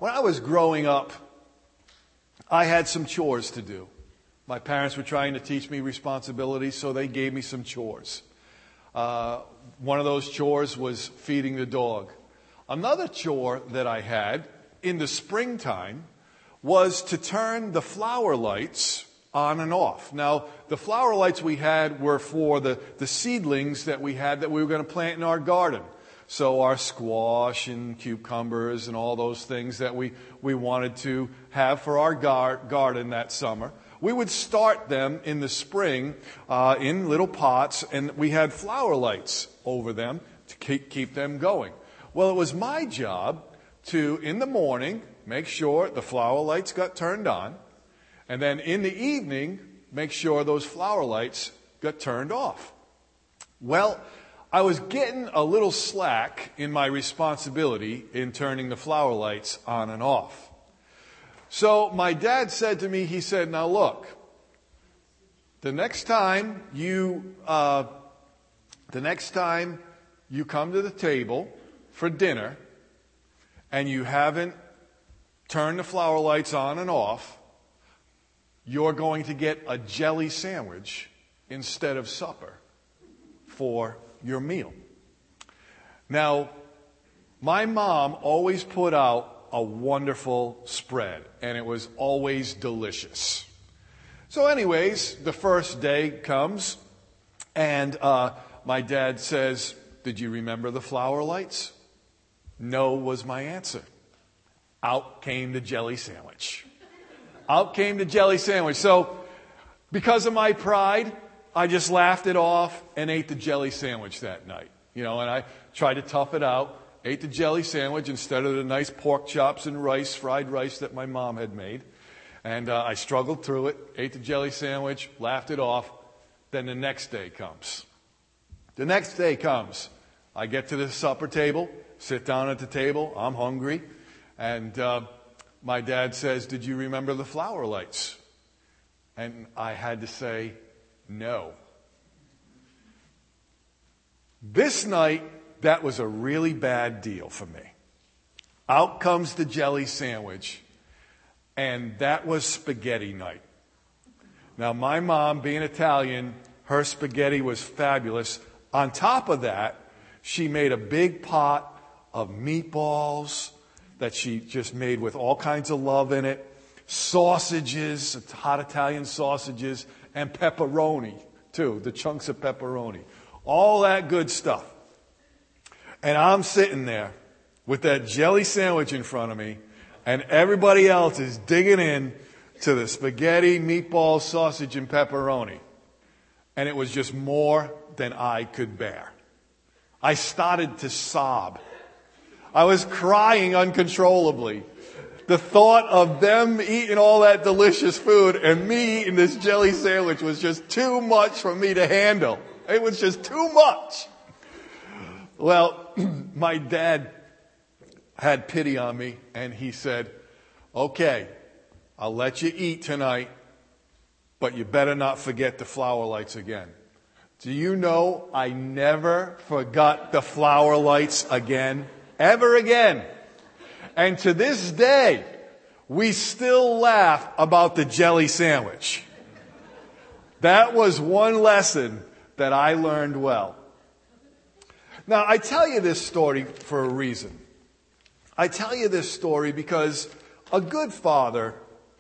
When I was growing up, I had some chores to do. My parents were trying to teach me responsibility, so they gave me some chores. One of those chores was feeding the dog. Another chore that I had in the springtime was to turn the flower lights on and off. Now, the flower lights we had were for the seedlings that we had that we were going to plant in our garden. So our squash and cucumbers and all those things that we wanted to have for our garden that summer. We would start them in the spring in little pots, and we had flower lights over them to keep them going. Well, it was my job to, in the morning, make sure the flower lights got turned on, and then in the evening, make sure those flower lights got turned off. Well, I was getting a little slack in my responsibility in turning the flower lights on and off. So my dad said to me, he said, now look, the next time you come to the table for dinner and you haven't turned the flower lights on and off, you're going to get a jelly sandwich instead of supper for your meal. Now, my mom always put out a wonderful spread, and it was always delicious. So anyways, the first day comes, and my dad says, did you remember the flower lights? No was my answer. Out came the jelly sandwich. Out came the jelly sandwich. So, because of my pride, I just laughed it off and ate the jelly sandwich that night. And I tried to tough it out, ate the jelly sandwich instead of the nice pork chops and rice, fried rice that my mom had made. And I struggled through it, ate the jelly sandwich, laughed it off. Then the next day comes. The next day comes. I get to the supper table, sit down at the table, I'm hungry, and my dad says, did you remember the flower lights? And I had to say, no. This night, that was a really bad deal for me. Out comes the jelly sandwich, and that was spaghetti night. Now, my mom, being Italian, her spaghetti was fabulous. On top of that, she made a big pot of meatballs that she just made with all kinds of love in it, sausages, hot Italian sausages, and pepperoni, too, the chunks of pepperoni. All that good stuff. And I'm sitting there with that jelly sandwich in front of me, and everybody else is digging in to the spaghetti, meatballs, sausage, and pepperoni. And it was just more than I could bear. I started to sob. I was crying uncontrollably. The thought of them eating all that delicious food and me eating this jelly sandwich was just too much for me to handle. It was just too much. Well, my dad had pity on me, and he said, okay, I'll let you eat tonight, but you better not forget the flower lights again. Do you know I never forgot the flower lights again? Ever again. And to this day, we still laugh about the jelly sandwich. That was one lesson that I learned well. Now, I tell you this story for a reason. I tell you this story because a good father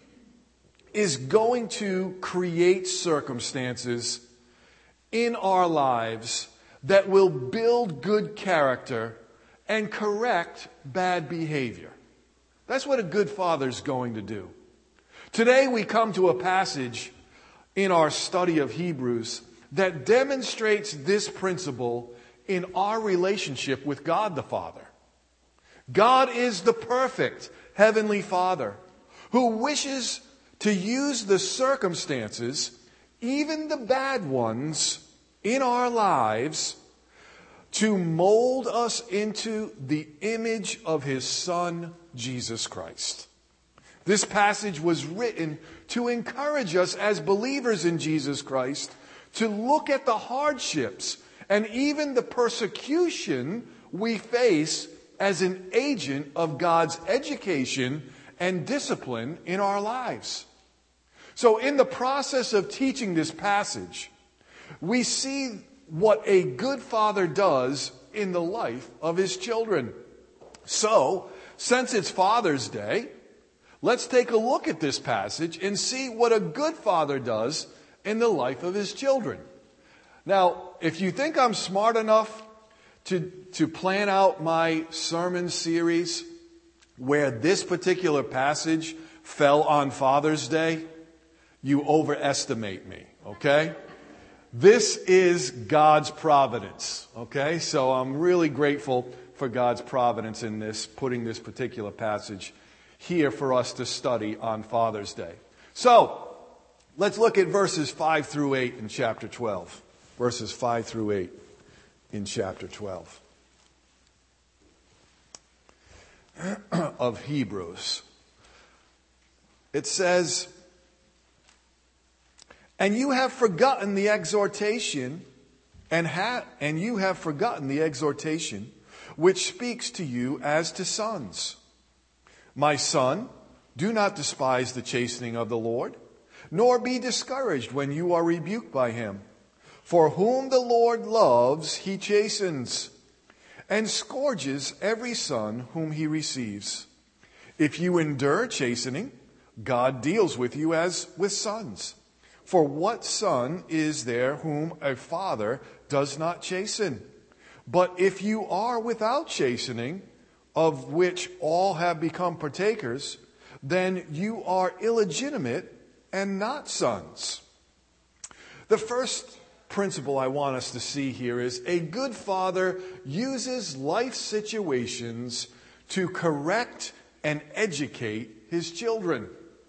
is going to create circumstances in our lives that will build good character and correct bad behavior. That's what a good father is going to do. Today we come to a passage in our study of Hebrews that demonstrates this principle in our relationship with God the Father. God is the perfect Heavenly Father who wishes to use the circumstances, even the bad ones, in our lives to mold us into the image of His Son, Jesus Christ. This passage was written to encourage us as believers in Jesus Christ to look at the hardships and even the persecution we face as an agent of God's education and discipline in our lives. So in the process of teaching this passage, we see what a good father does in the life of his children. So, since it's Father's Day, let's take a look at this passage and see what a good father does in the life of his children. Now, if you think I'm smart enough to plan out my sermon series where this particular passage fell on Father's Day, you overestimate me, okay? This is God's providence, okay? So I'm really grateful for God's providence in this, putting this particular passage here for us to study on Father's Day. So, let's look at verses 5 through 8 in chapter 12. Verses 5 through 8 in chapter 12 of Hebrews. It says, "And you have forgotten the exhortation, and you have forgotten the exhortation which speaks to you as to sons. My son, do not despise the chastening of the Lord, nor be discouraged when you are rebuked by him. For whom the Lord loves, he chastens, and scourges every son whom he receives. If you endure chastening, God deals with you as with sons. For what son is there whom a father does not chasten? But if you are without chastening, of which all have become partakers, then you are illegitimate and not sons." The first principle I want us to see here is a good father uses life situations to correct and educate his children.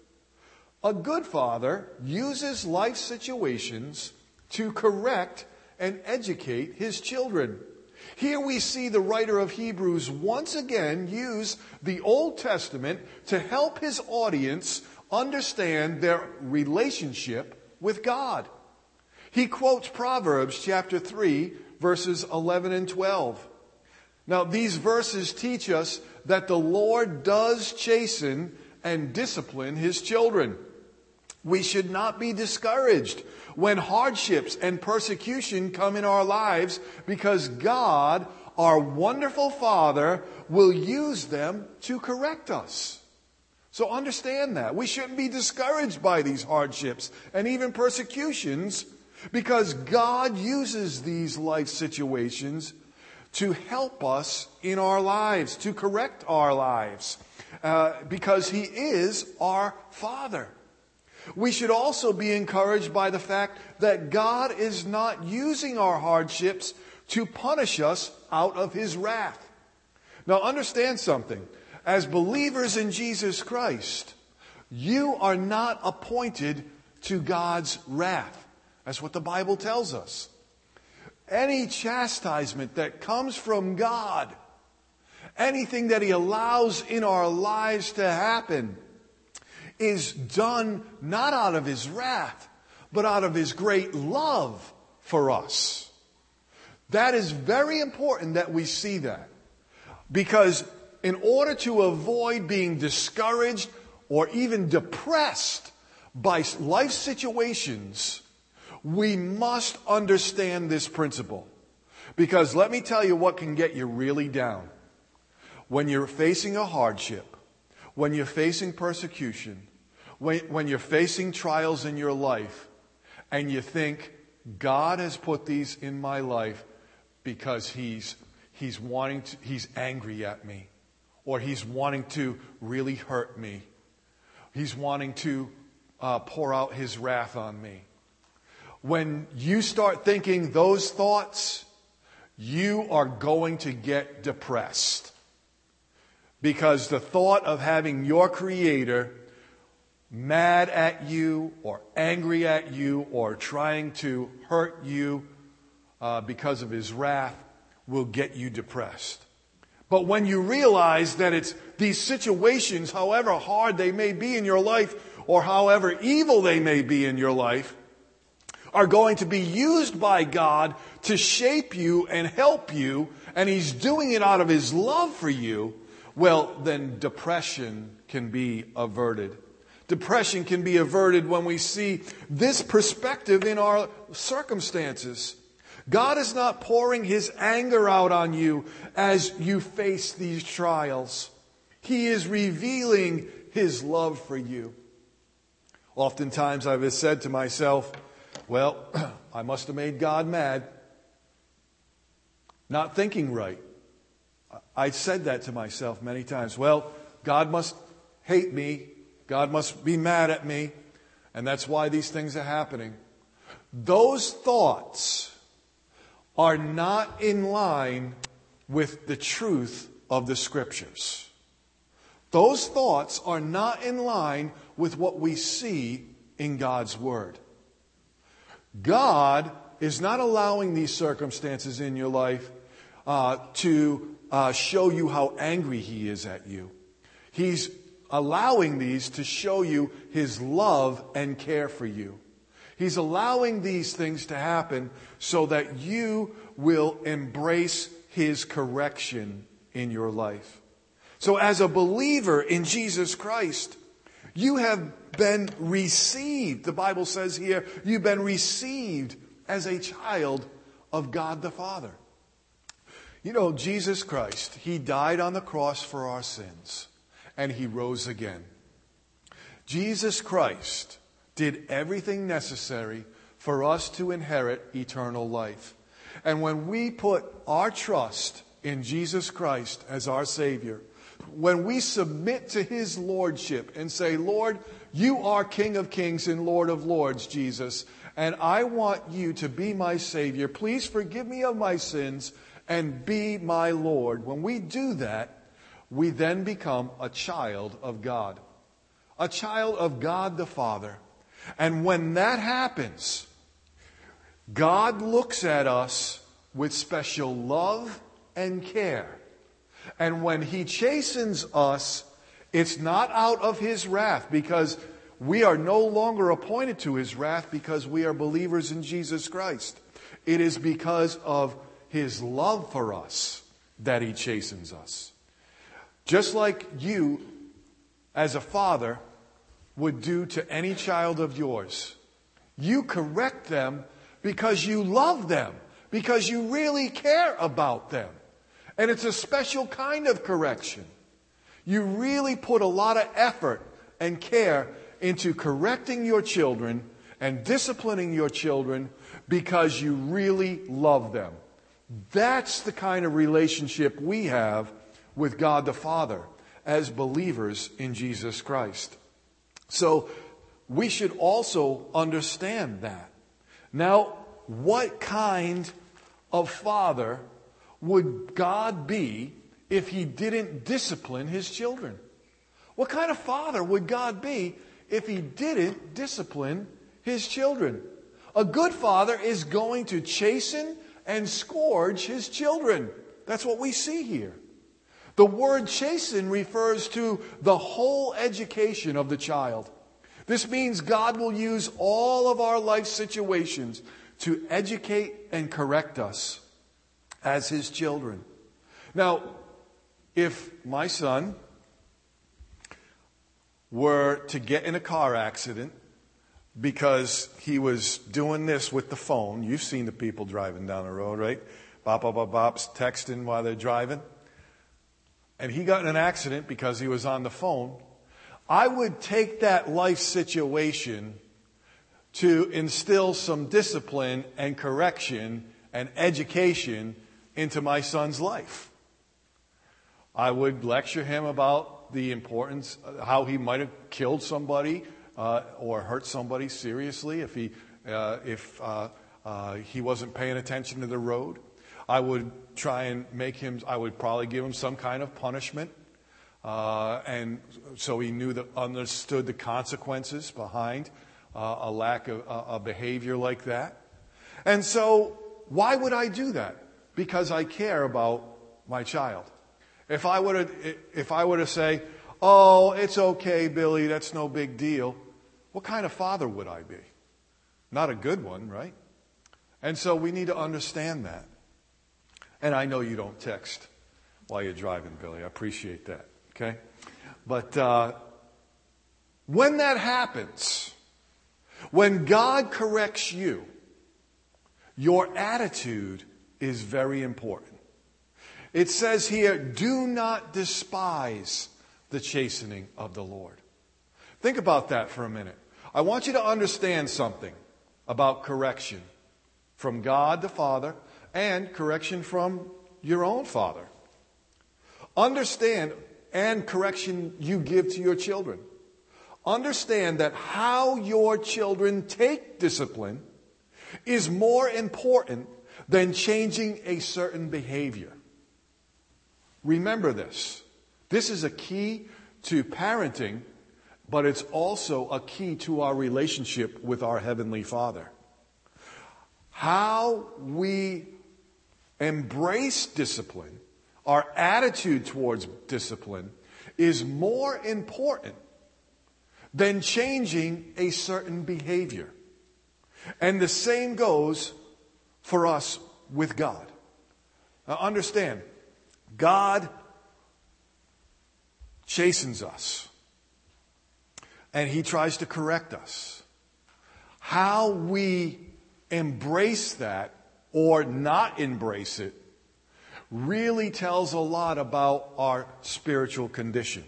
A good father uses life situations to correct and educate his children. Here we see the writer of Hebrews once again use the Old Testament to help his audience understand their relationship with God. He quotes Proverbs chapter 3, verses 11 and 12. Now, these verses teach us that the Lord does chasten and discipline his children. We should not be discouraged when hardships and persecution come in our lives, because God, our wonderful Father, will use them to correct us. So understand that. We shouldn't be discouraged by these hardships and even persecutions, because God uses these life situations to help us in our lives, to correct our lives, because he is our Father. We should also be encouraged by the fact that God is not using our hardships to punish us out of his wrath. Now understand something. As believers in Jesus Christ, you are not appointed to God's wrath. That's what the Bible tells us. Any chastisement that comes from God, anything that he allows in our lives to happen, is done not out of his wrath, but out of his great love for us. That is very important that we see that. Because in order to avoid being discouraged or even depressed by life situations, we must understand this principle. Because let me tell you what can get you really down. When you're facing a hardship, when you're facing persecution, when you're facing trials in your life, and you think, God has put these in my life because he's angry at me, or he's wanting to really hurt me. He's wanting to pour out his wrath on me. When you start thinking those thoughts, you are going to get depressed. Because the thought of having your Creator mad at you or angry at you or trying to hurt you because of his wrath will get you depressed. But when you realize that it's these situations, however hard they may be in your life or however evil they may be in your life, are going to be used by God to shape you and help you and He's doing it out of His love for you, well, then depression can be averted. Depression can be averted when we see this perspective in our circumstances. God is not pouring His anger out on you as you face these trials. He is revealing His love for you. Oftentimes I've said to myself, well, I must have made God mad. Not thinking right. I said that to myself many times. Well, God must hate me. God must be mad at me. And that's why these things are happening. Those thoughts are not in line with the truth of the Scriptures. Those thoughts are not in line with what we see in God's Word. God is not allowing these circumstances in your life to show you how angry He is at you. He's allowing these to show you His love and care for you. He's allowing these things to happen so that you will embrace His correction in your life. So as a believer in Jesus Christ, you have been received. The Bible says here, you've been received as a child of God the Father. You know, Jesus Christ, He died on the cross for our sins, and He rose again. Jesus Christ did everything necessary for us to inherit eternal life. And when we put our trust in Jesus Christ as our Savior, when we submit to His Lordship and say, Lord, You are King of Kings and Lord of Lords, Jesus, and I want You to be my Savior. Please forgive me of my sins and be my Lord. When we do that, we then become a child of God. A child of God the Father. And when that happens, God looks at us with special love and care. And when He chastens us, it's not out of His wrath, because we are no longer appointed to His wrath because we are believers in Jesus Christ. It is because of His love for us that He chastens us. Just like you, as a father, would do to any child of yours. You correct them because you love them, because you really care about them. And it's a special kind of correction. You really put a lot of effort and care into correcting your children and disciplining your children because you really love them. That's the kind of relationship we have with God the Father as believers in Jesus Christ. So we should also understand that. Now, what kind of father would God be if He didn't discipline His children? What kind of father would God be if He didn't discipline His children? A good father is going to chasten and scourge his children. That's what we see here. The word chasten refers to the whole education of the child. This means God will use all of our life situations to educate and correct us as His children. Now, if my son were to get in a car accident because he was doing this with the phone, you've seen the people driving down the road, right? Bop, bop, bop, bops, texting while they're driving. And he got in an accident because he was on the phone, I would take that life situation to instill some discipline and correction and education into my son's life. I would lecture him about the importance, how he might have killed somebody or hurt somebody seriously if he wasn't paying attention to the road. I would try and I would probably give him some kind of punishment. And so he understood the consequences behind a lack of a behavior like that. And so why would I do that? Because I care about my child. If I were to say, oh, it's okay, Billy, that's no big deal, what kind of father would I be? Not a good one, right? And so we need to understand that. And I know you don't text while you're driving, Billy. I appreciate that. Okay? But when that happens, when God corrects you, your attitude is very important. It says here, do not despise the chastening of the Lord. Think about that for a minute. I want you to understand something about correction from God the Father and correction from your own father. Understand, and correction you give to your children. Understand that how your children take discipline is more important than changing a certain behavior. Remember this. This is a key to parenting, but it's also a key to our relationship with our Heavenly Father. How we embrace discipline, our attitude towards discipline, is more important than changing a certain behavior. And the same goes for us with God. Now understand, God chastens us. And He tries to correct us. How we embrace that or not embrace it really tells a lot about our spiritual condition.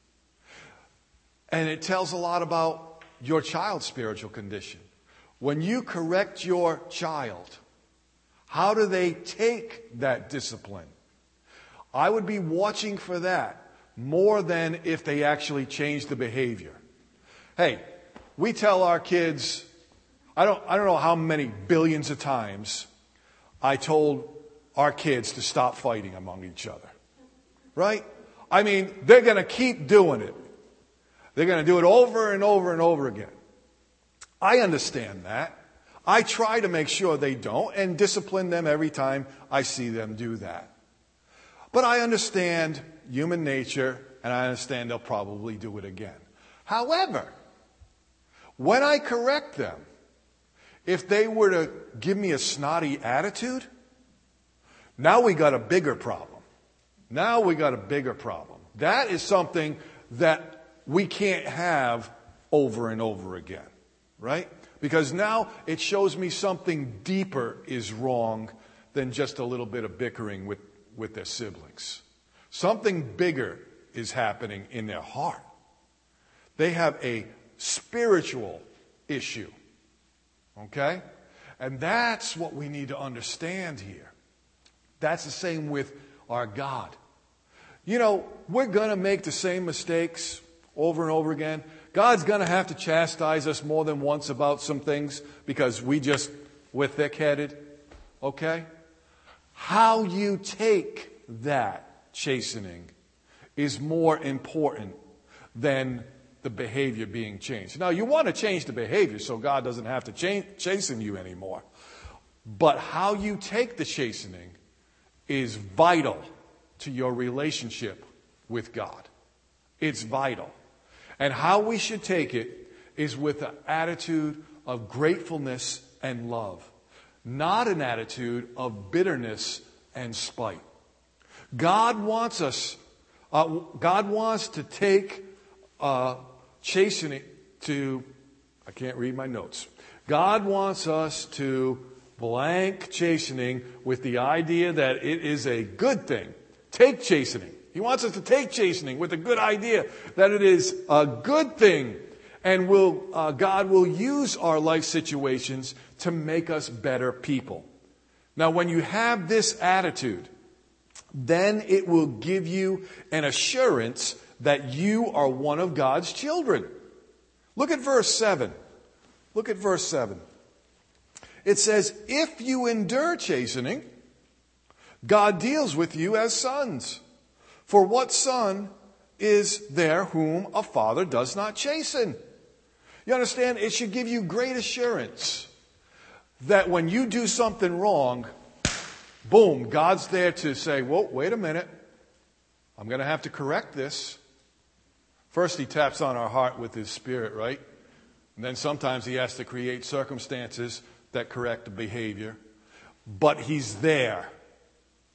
And it tells a lot about your child's spiritual condition. When you correct your child, how do they take that discipline? I would be watching for that more than if they actually change the behavior. Hey, we tell our kids, I don't know how many billions of times I told our kids to stop fighting among each other. Right? I mean, they're going to keep doing it. They're going to do it over and over and over again. I understand that. I try to make sure they don't and discipline them every time I see them do that. But I understand human nature, and I understand they'll probably do it again. However, when I correct them, if they were to give me a snotty attitude, now we got a bigger problem. Now we got a bigger problem. That is something that we can't have over and over again, right? Because now it shows me something deeper is wrong than just a little bit of bickering with their siblings. Something bigger is happening in their heart. They have a spiritual issue. Okay? And that's what we need to understand here. That's the same with our God. You know, we're going to make the same mistakes over and over again. God's going to have to chastise us more than once about some things because we're thick-headed. Okay? How you take that chastening is more important than the behavior being changed. Now, you want to change the behavior so God doesn't have to chasten you anymore. But how you take the chastening is vital to your relationship with God. It's vital. And how we should take it is with an attitude of gratefulness and love, not an attitude of bitterness and spite. God wants to take chastening to, I can't read my notes. God wants us to blank chastening with the idea that it is a good thing. Take chastening. He wants us to take chastening with a good idea that it is a good thing. And God will use our life situations to make us better people. Now, when you have this attitude, then it will give you an assurance that you are one of God's children. Look at verse 7. Look at verse 7. It says, if you endure chastening, God deals with you as sons. For what son is there whom a father does not chasten? You understand? It should give you great assurance that when you do something wrong, boom, God's there to say, whoa, wait a minute. I'm going to have to correct this. First, He taps on our heart with His Spirit, right? And then sometimes He has to create circumstances that correct the behavior. But He's there.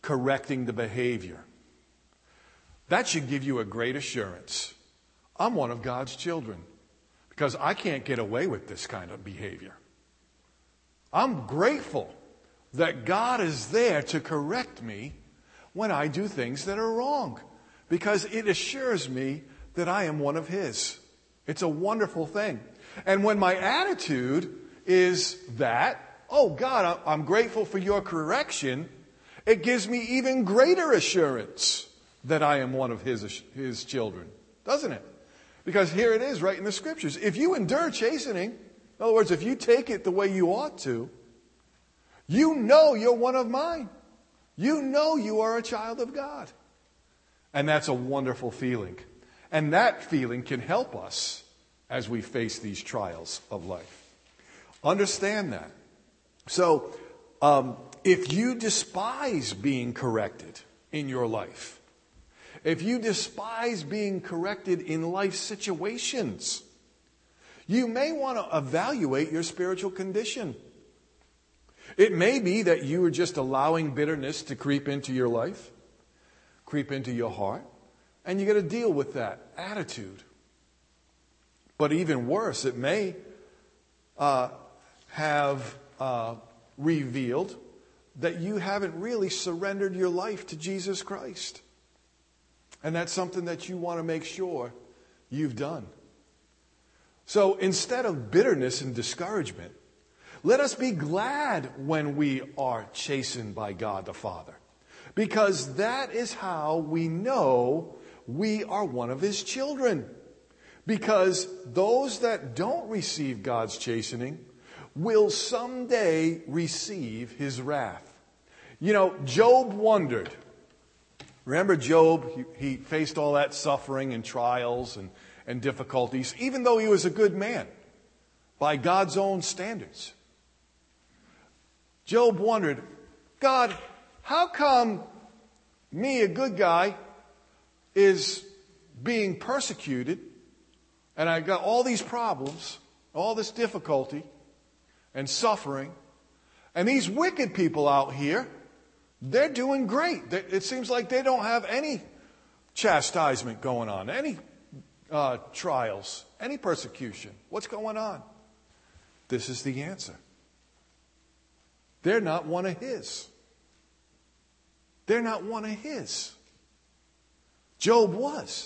correcting the behavior. That should give you a great assurance. I'm one of God's children because I can't get away with this kind of behavior. I'm grateful that God is there to correct me when I do things that are wrong, because it assures me that I am one of His. It's a wonderful thing. And when my attitude is that, oh God, I'm grateful for your correction, it gives me even greater assurance that I am one of His children, doesn't it? Because here it is right in the Scriptures. If you endure chastening, in other words, if you take it the way you ought to, you know you're one of mine. You know you are a child of God. And that's a wonderful feeling. And that feeling can help us as we face these trials of life. Understand that. So, if you despise being corrected in your life, if you despise being corrected in life situations, you may want to evaluate your spiritual condition. It may be that you are just allowing bitterness to creep into your life, creep into your heart, and you got to deal with that attitude. But even worse, it may have revealed that you haven't really surrendered your life to Jesus Christ. And that's something that you want to make sure you've done. So instead of bitterness and discouragement, let us be glad when we are chastened by God the Father, because that is how we know we are one of His children. Because those that don't receive God's chastening will someday receive His wrath. You know, Job wondered. Remember Job? He faced all that suffering and trials and difficulties, even though he was a good man by God's own standards. Job wondered, God, how come me, a good guy, is being persecuted, and I got all these problems, all this difficulty and suffering, and these wicked people out here, they're doing great. It seems like they don't have any chastisement going on, any trials, any persecution. What's going on? This is the answer. They're not one of His. They're not one of His. Job was.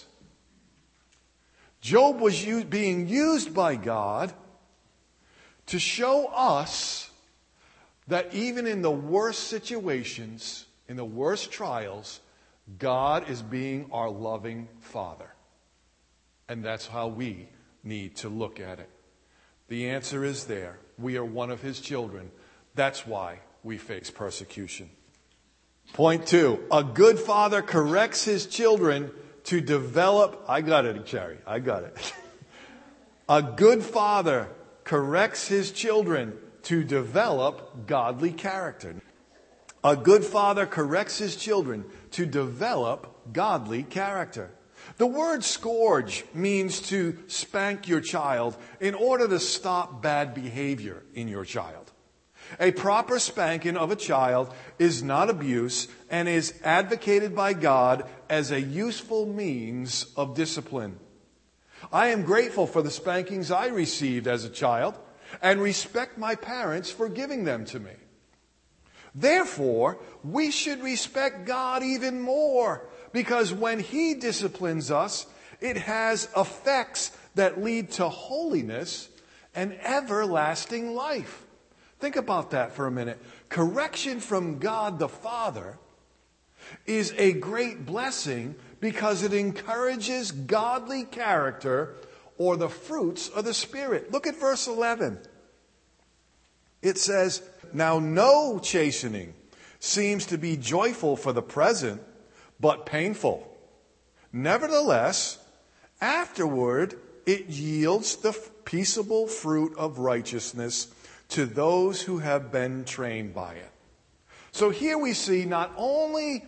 Job was being used by God to show us that even in the worst situations, in the worst trials, God is being our loving Father. And that's how we need to look at it. The answer is there. We are one of His children. That's why we face persecution. Point 2. A good father corrects his children to develop... I got it, Cherry. I got it. A good father corrects his children to develop godly character. A good father corrects his children to develop godly character. The word scourge means to spank your child in order to stop bad behavior in your child. A proper spanking of a child is not abuse and is advocated by God as a useful means of discipline. I am grateful for the spankings I received as a child and respect my parents for giving them to me. Therefore, we should respect God even more, because when He disciplines us, it has effects that lead to holiness and everlasting life. Think about that for a minute. Correction from God the Father is a great blessing because it encourages godly character or the fruits of the Spirit. Look at verse 11. It says, "Now no chastening seems to be joyful for the present, but painful. Nevertheless, afterward it yields the peaceable fruit of righteousness to those who have been trained by it." So here we see not only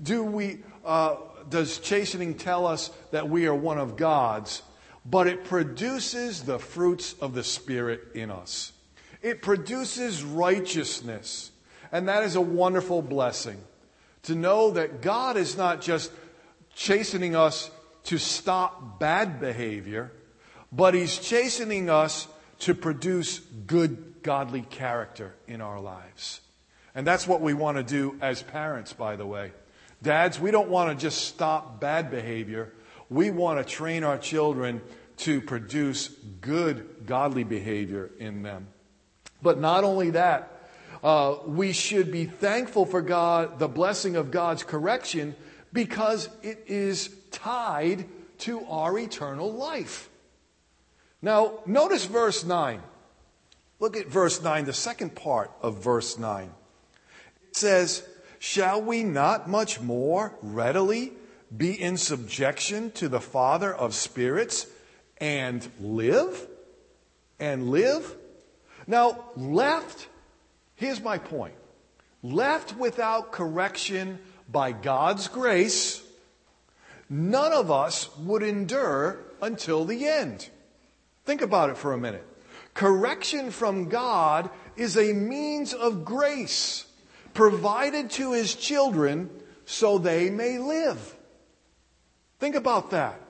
does chastening tell us that we are one of God's, but it produces the fruits of the Spirit in us. It produces righteousness, and that is a wonderful blessing. To know that God is not just chastening us to stop bad behavior, but He's chastening us to produce good, godly character in our lives. And that's what we want to do as parents, by the way. Dads, we don't want to just stop bad behavior. We want to train our children to produce good, godly behavior in them. But not only that, we should be thankful for God, the blessing of God's correction, because it is tied to our eternal life. Now, notice verse 9. Look at verse 9, the second part of verse 9. It says, "Shall we not much more readily be in subjection to the Father of spirits and live?" And live? Now, here's my point. Left without correction by God's grace, none of us would endure until the end. Think about it for a minute. Correction from God is a means of grace provided to His children so they may live. Think about that.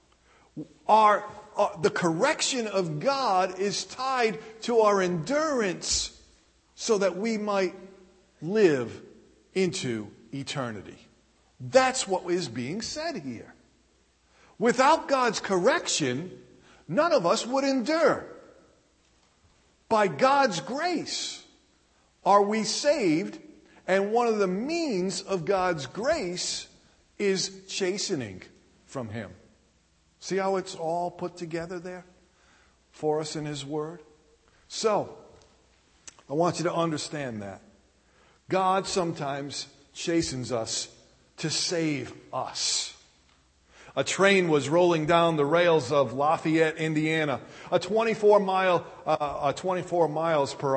The correction of God is tied to our endurance so that we might live into eternity. That's what is being said here. Without God's correction, none of us would endure. By God's grace are we saved, and one of the means of God's grace is chastening from Him. See how it's all put together there for us in His Word? So, I want you to understand that. God sometimes chastens us to save us. A train was rolling down the rails of Lafayette, Indiana, at 24 miles per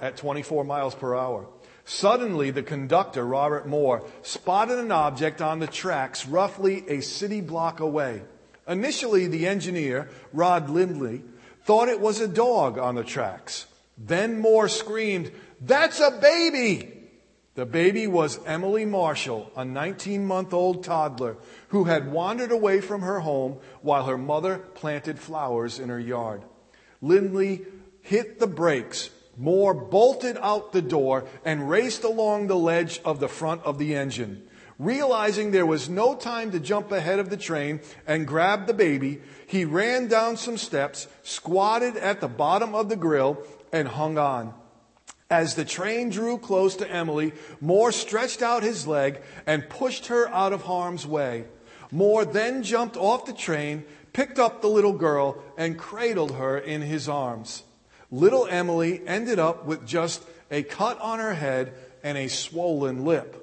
hour. Suddenly, the conductor, Robert Moore, spotted an object on the tracks roughly a city block away. Initially, the engineer, Rod Lindley, thought it was a dog on the tracks. Then Moore screamed, "That's a baby!" The baby was Emily Marshall, a 19-month-old toddler who had wandered away from her home while her mother planted flowers in her yard. Lindley hit the brakes. Moore bolted out the door and raced along the ledge of the front of the engine. Realizing there was no time to jump ahead of the train and grab the baby, he ran down some steps, squatted at the bottom of the grill, and hung on. As the train drew close to Emily, Moore stretched out his leg and pushed her out of harm's way. Moore then jumped off the train, picked up the little girl, and cradled her in his arms. Little Emily ended up with just a cut on her head and a swollen lip.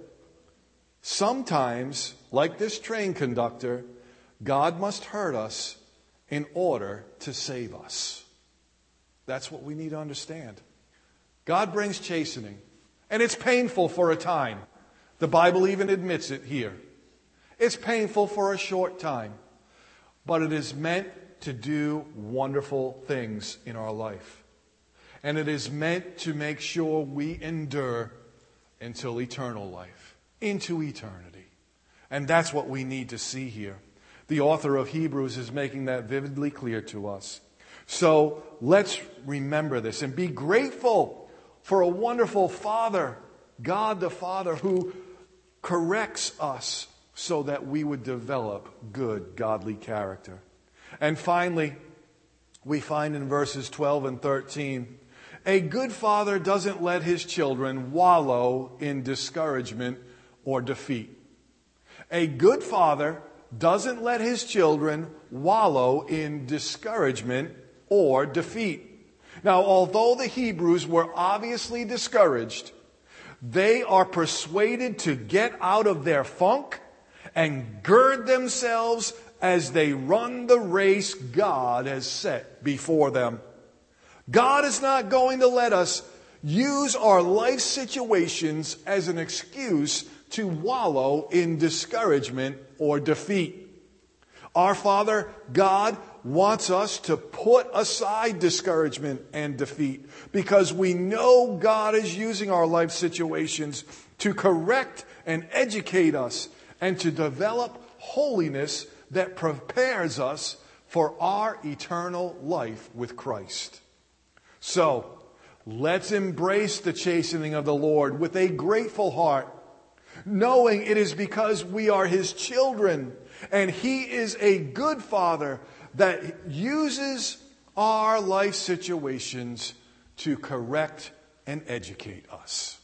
Sometimes, like this train conductor, God must hurt us in order to save us. That's what we need to understand. God brings chastening, and it's painful for a time. The Bible even admits it here. It's painful for a short time, but it is meant to do wonderful things in our life. And it is meant to make sure we endure until eternal life, into eternity. And that's what we need to see here. The author of Hebrews is making that vividly clear to us. So let's remember this and be grateful for a wonderful Father, God the Father, who corrects us so that we would develop good, godly character. And finally, we find in verses 12 and 13, a good father doesn't let his children wallow in discouragement or defeat. A good father doesn't let his children wallow in discouragement or defeat. Now, although the Hebrews were obviously discouraged, they are persuaded to get out of their funk and gird themselves as they run the race God has set before them. God is not going to let us use our life situations as an excuse to wallow in discouragement or defeat. Our Father, God, wants us to put aside discouragement and defeat because we know God is using our life situations to correct and educate us and to develop holiness that prepares us for our eternal life with Christ. So, let's embrace the chastening of the Lord with a grateful heart, knowing it is because we are His children and He is a good Father that uses our life situations to correct and educate us.